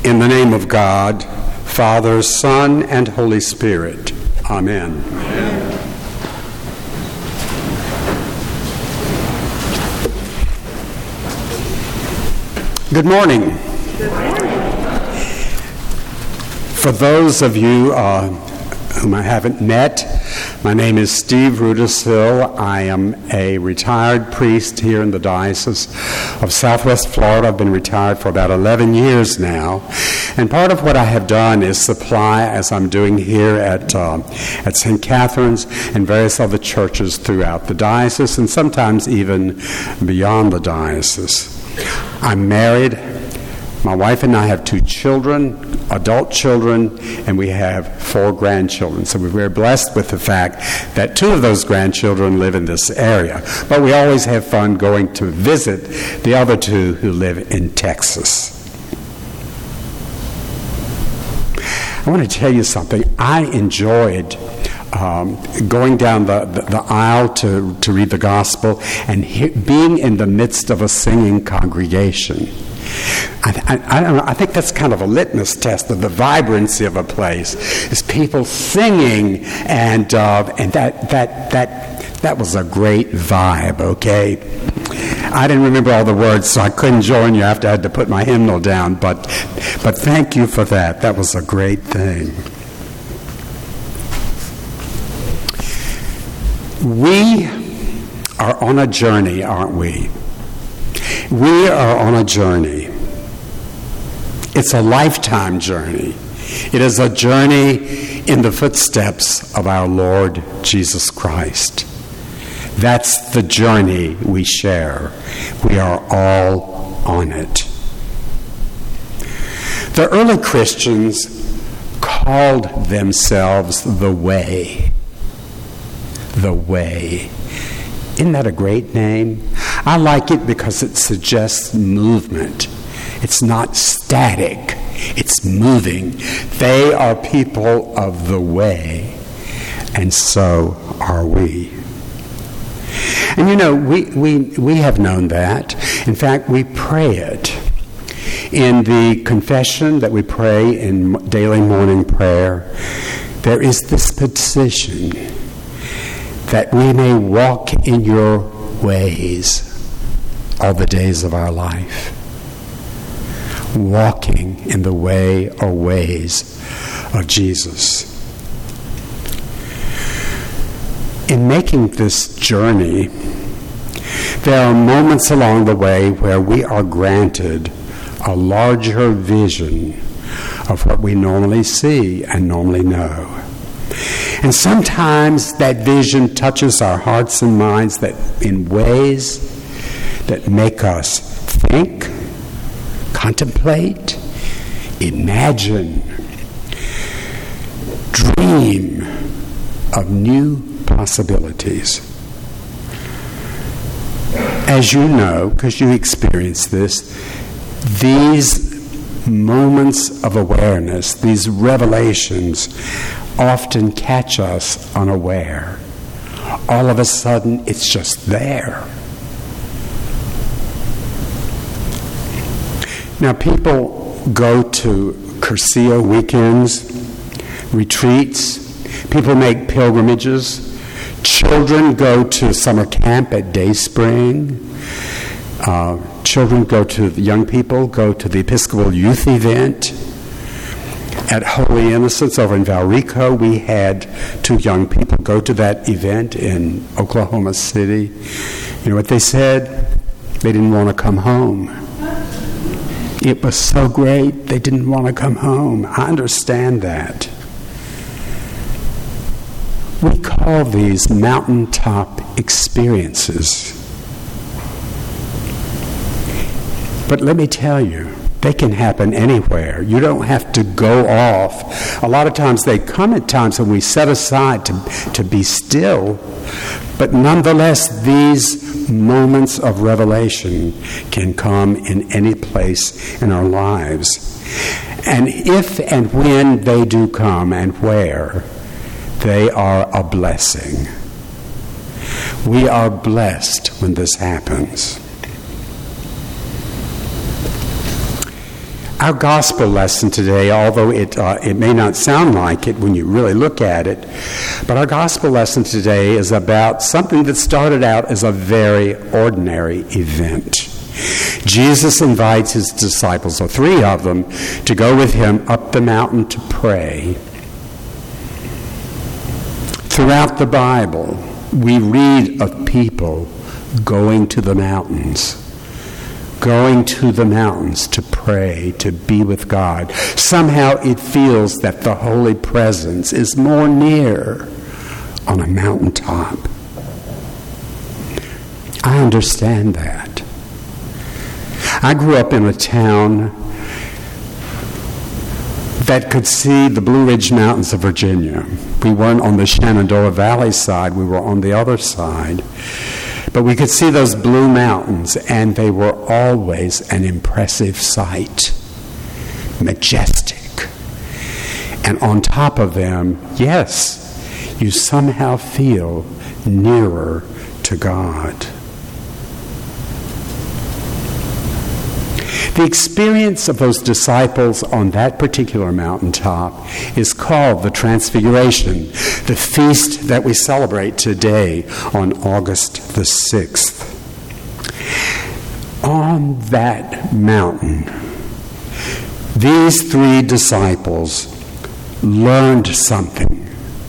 In the name of God, Father, Son, and Holy Spirit. Amen. Amen. Good morning. Good morning. For those of you whom I haven't met, my name is Steve Rudisill. I am a retired priest here in the Diocese of Southwest Florida. I've been retired for about 11 years now. And part of what I have done is supply, as I'm doing here at St. Catherine's and various other churches throughout the diocese, and sometimes even beyond the diocese. I'm married. My wife and I have 2 children, adult children, and we have 4 grandchildren. So we're very blessed with the fact that 2 of those grandchildren live in this area. But we always have fun going to visit the other 2 who live in Texas. I want to tell you something. I enjoyed going down the aisle to read the gospel and being in the midst of a singing congregation. I don't know, I think that's kind of a litmus test of the vibrancy of a place, is people singing, and that was a great vibe, okay? I didn't remember all the words, so I couldn't join you after I had to put my hymnal down, but thank you for that. That was a great thing. We are on a journey, aren't we? We are on a journey. It's a lifetime journey. It is a journey in the footsteps of our Lord Jesus Christ. That's the journey we share. We are all on it. The early Christians called themselves the Way. The Way. Isn't that a great name? I like it because it suggests movement. It's not static. It's moving. They are people of the way, and so are we. And you know, we have known that. In fact, we pray it. In the confession that we pray in daily morning prayer, there is this petition that we may walk in your ways all the days of our life. Walking in the way or ways of Jesus. In making this journey, there are moments along the way where we are granted a larger vision of what we normally see and normally know. And sometimes that vision touches our hearts and minds that in ways that make us think, contemplate, imagine, dream of new possibilities. As you know, because you experience this, these moments of awareness, these revelations, often catch us unaware. All of a sudden, it's just there. Now, people go to Cursillo weekends, retreats. People make pilgrimages. Children go to summer camp at Dayspring. Young people go to the Episcopal Youth Event. At Holy Innocents over in Valrico, we had 2 young people go to that event in Oklahoma City. You know what they said? They didn't want to come home. It was so great, they didn't want to come home. I understand that. We call these mountaintop experiences. But let me tell you, they can happen anywhere. You don't have to go off. A lot of times they come at times when we set aside to be still. But nonetheless, these moments of revelation can come in any place in our lives. And if and when they do come and where, they are a blessing. We are blessed when this happens. Our gospel lesson today, although it may not sound like it when you really look at it, but our gospel lesson today is about something that started out as a very ordinary event. Jesus invites his disciples, or 3 of them, to go with him up the mountain to pray. Throughout the Bible, we read of people going to the mountains to pray, to be with God. Somehow it feels that the Holy Presence is more near on a mountaintop. I understand that. I grew up in a town that could see the Blue Ridge Mountains of Virginia. We weren't on the Shenandoah Valley side, we were on the other side. But we could see those blue mountains, and they were always an impressive sight, majestic. And on top of them, yes, you somehow feel nearer to God. The experience of those disciples on that particular mountaintop is called the Transfiguration, the feast that we celebrate today on August the 6th. On that mountain, these 3 disciples learned something.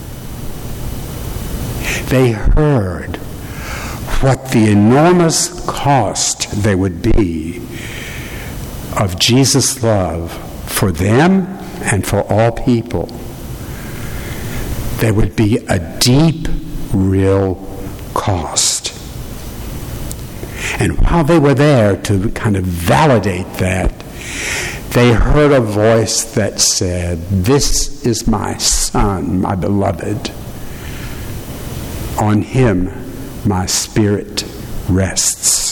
They heard what the enormous cost there would be of Jesus' love for them and for all people. There would be a deep, real cost. And while they were there to kind of validate that, they heard a voice that said, "This is my Son, my beloved. On him my spirit rests."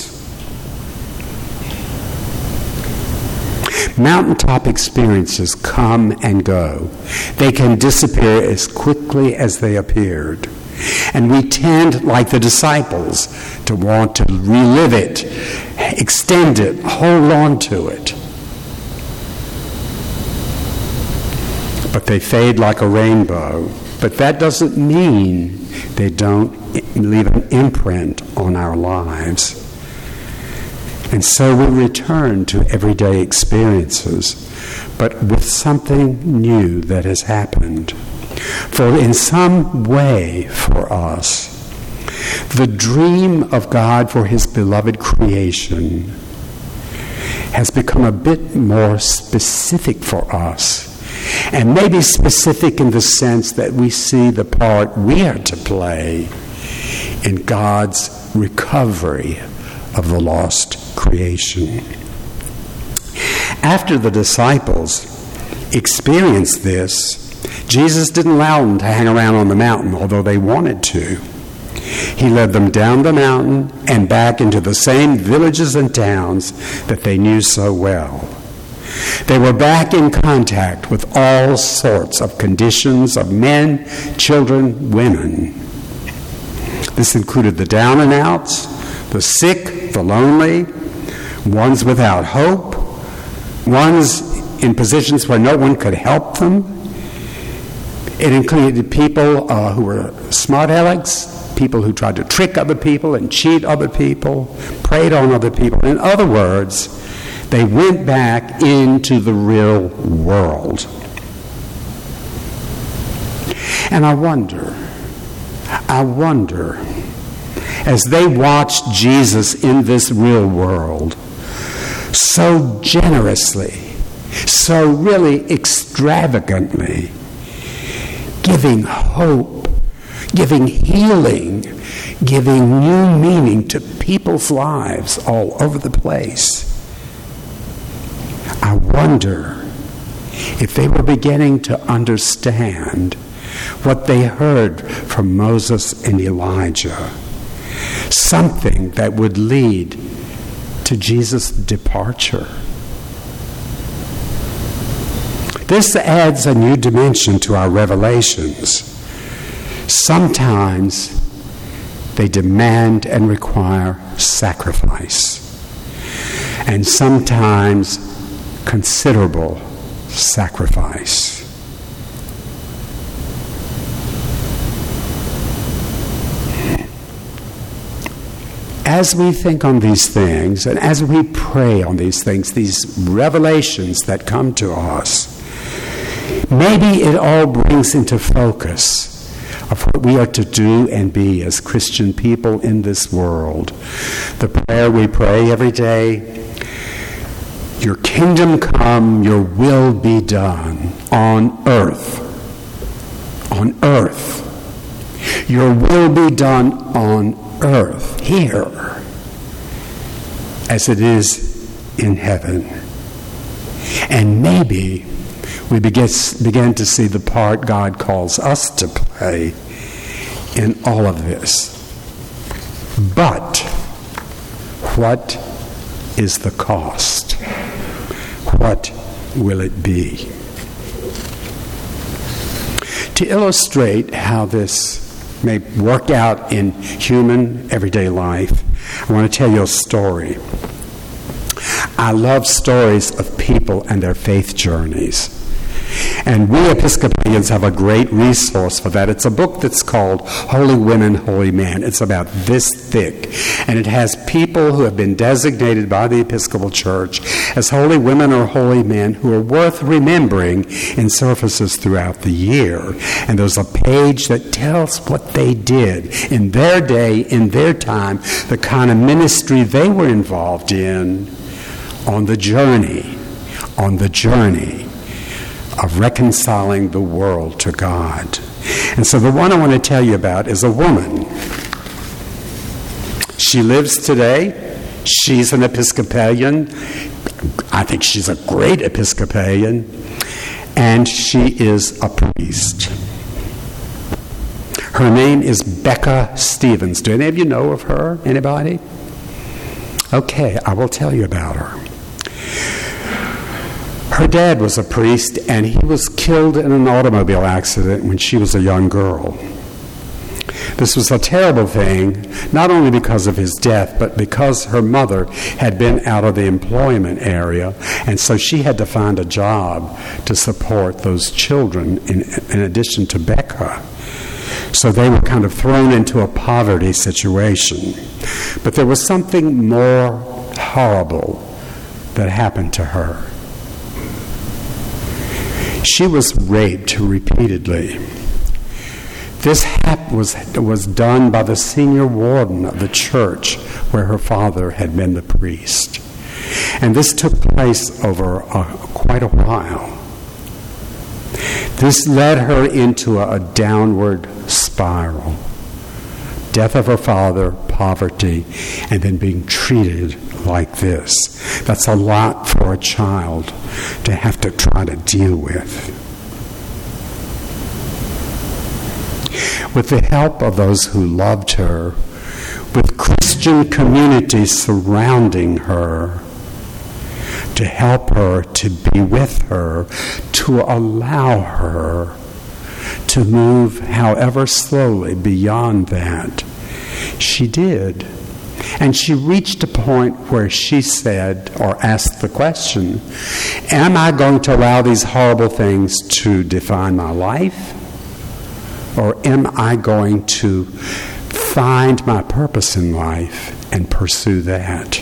Mountaintop experiences come and go. They can disappear as quickly as they appeared. And we tend, like the disciples, to want to relive it, extend it, hold on to it. But they fade like a rainbow. But that doesn't mean they don't leave an imprint on our lives. And so we return to everyday experiences, but with something new that has happened. For in some way for us, the dream of God for his beloved creation has become a bit more specific for us. And maybe specific in the sense that we see the part we are to play in God's recovery of the lost creation. After the disciples experienced this, Jesus didn't allow them to hang around on the mountain, although they wanted to. He led them down the mountain and back into the same villages and towns that they knew so well. They were back in contact with all sorts of conditions of men, children, women. This included the down and outs, the sick, the lonely, ones without hope, ones in positions where no one could help them. It included people who were smart alecks, people who tried to trick other people and cheat other people, preyed on other people. In other words, they went back into the real world. And I wonder, as they watched Jesus in this real world, so generously, so really extravagantly, giving hope, giving healing, giving new meaning to people's lives all over the place. I wonder if they were beginning to understand what they heard from Moses and Elijah, something that would lead to Jesus' departure. This adds a new dimension to our revelations. Sometimes they demand and require sacrifice. And sometimes considerable sacrifice. As we think on these things, and as we pray on these things, these revelations that come to us, maybe it all brings into focus of what we are to do and be as Christian people in this world. The prayer we pray every day, your kingdom come, your will be done on earth. On earth. Your will be done on earth, here, as it is in heaven. And maybe we begin to see the part God calls us to play in all of this. But what is the cost? What will it be? To illustrate how this may work out in human everyday life, I want to tell you a story. I love stories of people and their faith journeys. And we Episcopalians have a great resource for that. It's a book that's called Holy Women, Holy Men. It's about this thick. And it has people who have been designated by the Episcopal Church as holy women or holy men who are worth remembering in services throughout the year. And there's a page that tells what they did in their day, in their time, the kind of ministry they were involved in on the journey of reconciling the world to God. And so the one I want to tell you about is a woman. She lives today. She's an Episcopalian. I think she's a great Episcopalian. And she is a priest. Her name is Becca Stevens. Do any of you know of her? Anybody? Okay, I will tell you about her. Her dad was a priest, and he was killed in an automobile accident when she was a young girl. This was a terrible thing, not only because of his death, but because her mother had been out of the employment area, and so she had to find a job to support those children in addition to Becca. So they were kind of thrown into a poverty situation. But there was something more horrible that happened to her. She was raped repeatedly. This was done by the senior warden of the church where her father had been the priest. And this took place over quite a while. This led her into a downward spiral. Death of her father, poverty, and then being treated like this. That's a lot for a child to have to try to deal with. With the help of those who loved her, with Christian communities surrounding her, to help her, to be with her, to allow her to move, however slowly, beyond that, she did. And she reached a point where she said, or asked the question, am I going to allow these horrible things to define my life? Or am I going to find my purpose in life and pursue that?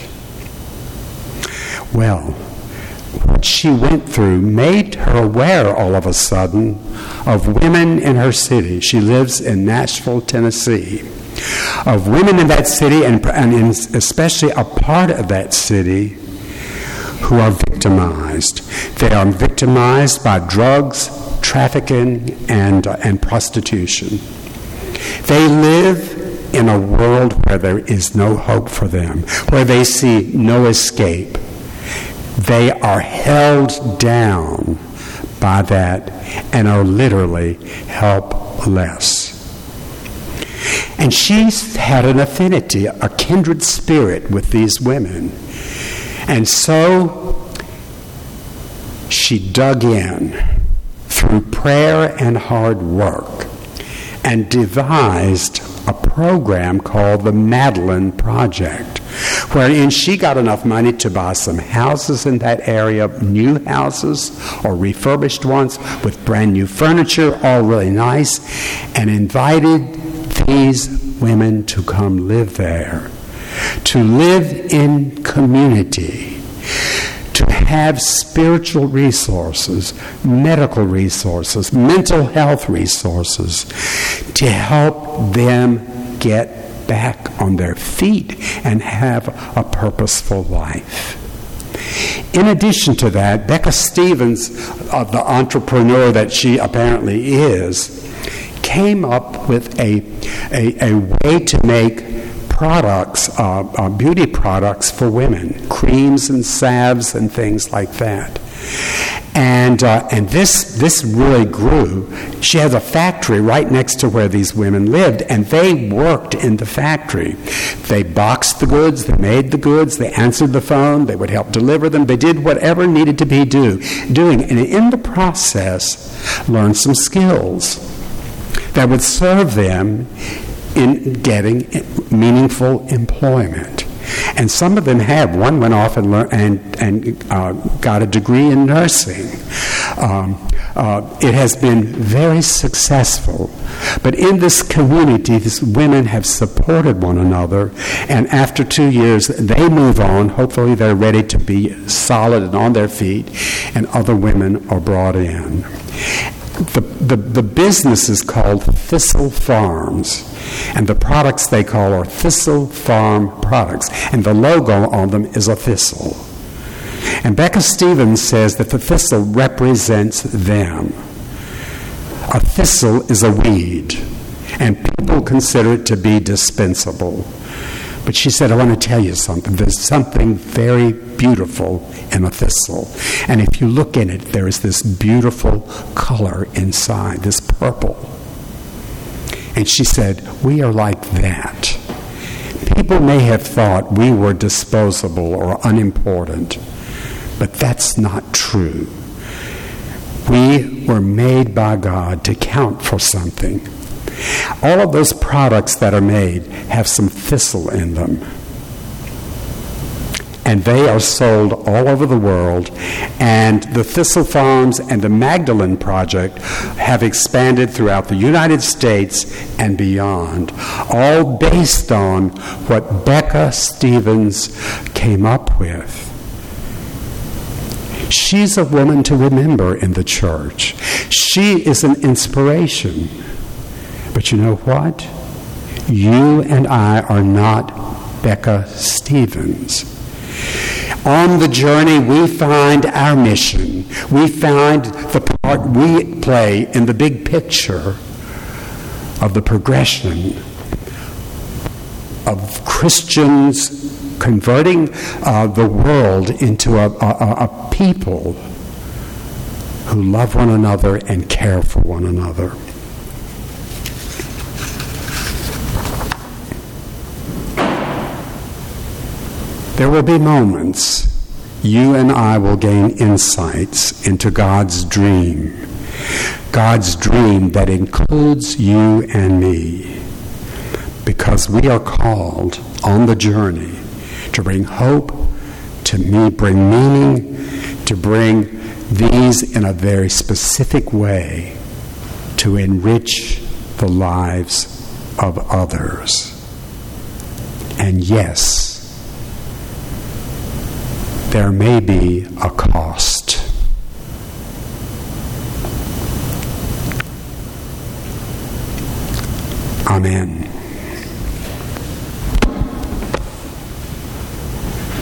Well, what she went through made her aware all of a sudden of women in her city. She lives in Nashville, Tennessee. Of women in that city, and especially a part of that city, who are victimized. They are victimized by drugs, trafficking, and prostitution. They live in a world where there is no hope for them, where they see no escape. They are held down by that and are literally helpless. And she's had an affinity, a kindred spirit with these women. And so she dug in through prayer and hard work and devised a program called the Madeline Project, wherein she got enough money to buy some houses in that area, new houses or refurbished ones with brand new furniture, all really nice, and invited these women to come live there, to live in community, to have spiritual resources, medical resources, mental health resources, to help them get back on their feet and have a purposeful life. In addition to that, Becca Stevens, the entrepreneur that she apparently is, came up with a way to make products, beauty products for women, creams and salves and things like that. And this really grew. She has a factory right next to where these women lived, and they worked in the factory. They boxed the goods, they made the goods, they answered the phone, they would help deliver them, they did whatever needed to be doing, and in the process, learned some skills that would serve them in getting meaningful employment. And some of them have. One went off and learned and got a degree in nursing. It has been very successful. But in this community, these women have supported one another, and after 2 years, they move on. Hopefully they're ready to be solid and on their feet, and other women are brought in. The business is called Thistle Farms, and the products they call are Thistle Farm products, and the logo on them is a thistle. And Becca Stevens says that the thistle represents them. A thistle is a weed, and people consider it to be dispensable. But she said, I want to tell you something. There's something very beautiful in a thistle. And if you look in it, there is this beautiful color inside, this purple. And she said, we are like that. People may have thought we were disposable or unimportant, but that's not true. We were made by God to count for something. All of those products that are made have some thistle in them. And they are sold all over the world. And the Thistle Farms and the Magdalene Project have expanded throughout the United States and beyond, all based on what Becca Stevens came up with. She's a woman to remember in the church. She is an inspiration. But you know what? You and I are not Becca Stevens. On the journey, we find our mission. We find the part we play in the big picture of the progression of Christians converting the world into a people who love one another and care for one another. There will be moments you and I will gain insights into God's dream that includes you and me, because we are called on the journey to bring hope, to bring meaning, to bring these in a very specific way to enrich the lives of others. And yes, there may be a cost. Amen.